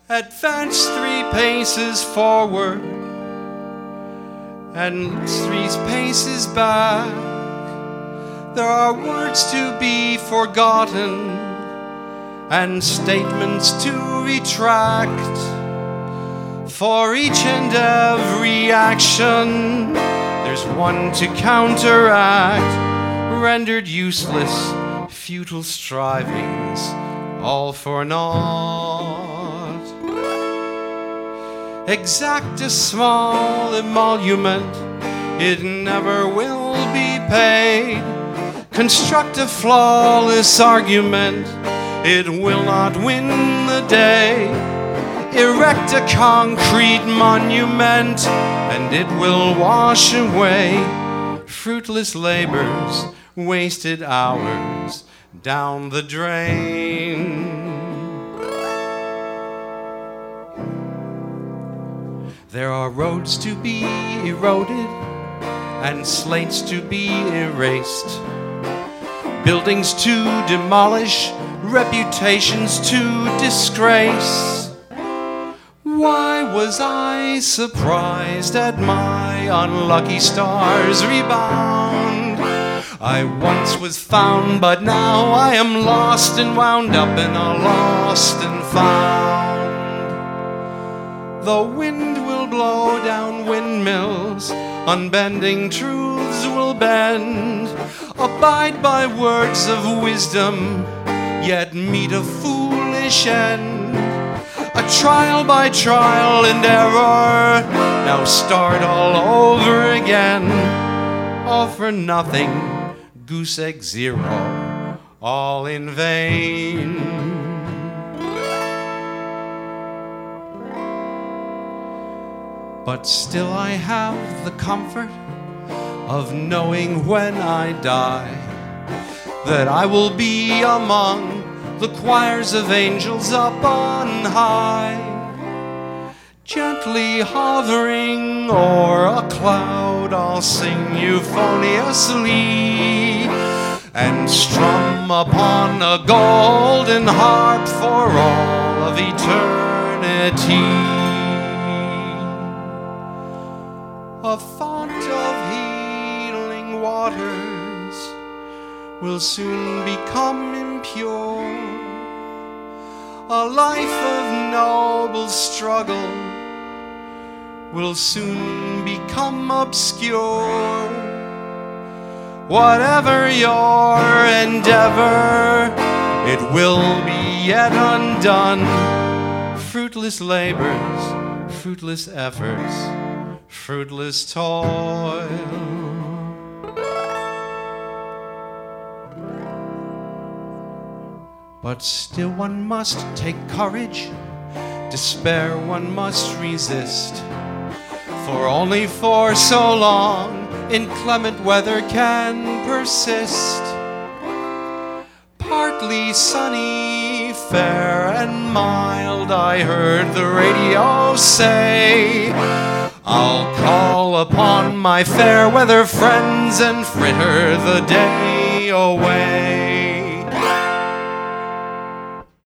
Advance 3 paces forward and 3 paces back. There are words to be forgotten and statements to retract. For each and every action, there's one to counteract. Rendered useless, futile strivings, all for naught. Exact a small emolument, it never will be paid. Construct a flawless argument, it will not win the day. Erect a concrete monument, and it will wash away fruitless labors, wasted hours down the drain. There are roads to be eroded and slates to be erased, buildings to demolish, reputations to disgrace. Why was I surprised at my unlucky star's rebound? I once was found, but now I am lost and wound up in a lost and found. The wind will blow down windmills, unbending truths will bend. Abide by words of wisdom, yet meet a foolish end. A trial by trial and error, now start all over again. All for nothing, goose egg zero, all in vain. But still I have the comfort of knowing when I die that I will be among the choirs of angels up on high, gently hovering o'er a cloud. I'll sing euphoniously and strum upon a golden harp for all of eternity. A font of healing waters will soon become impure. A life of noble struggle will soon become obscure. Whatever your endeavor, it will be yet undone. Fruitless labors, fruitless efforts, fruitless toil. But still one must take courage, despair one must resist, for only for so long inclement weather can persist. Partly sunny, fair and mild, I heard the radio say, I'll call upon my fair weather friends and fritter the day away.